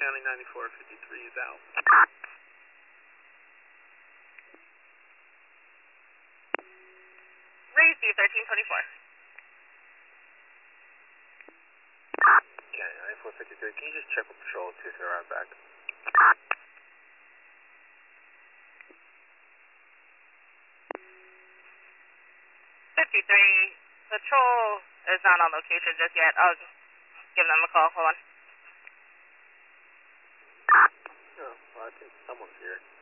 County 9453 is out. Raise you 1324. County 9453, can you just check with patrol to see if they're right back? 53, patrol is not on location just yet. I'll give them a call. Hold on. Oh, well, I think someone's here.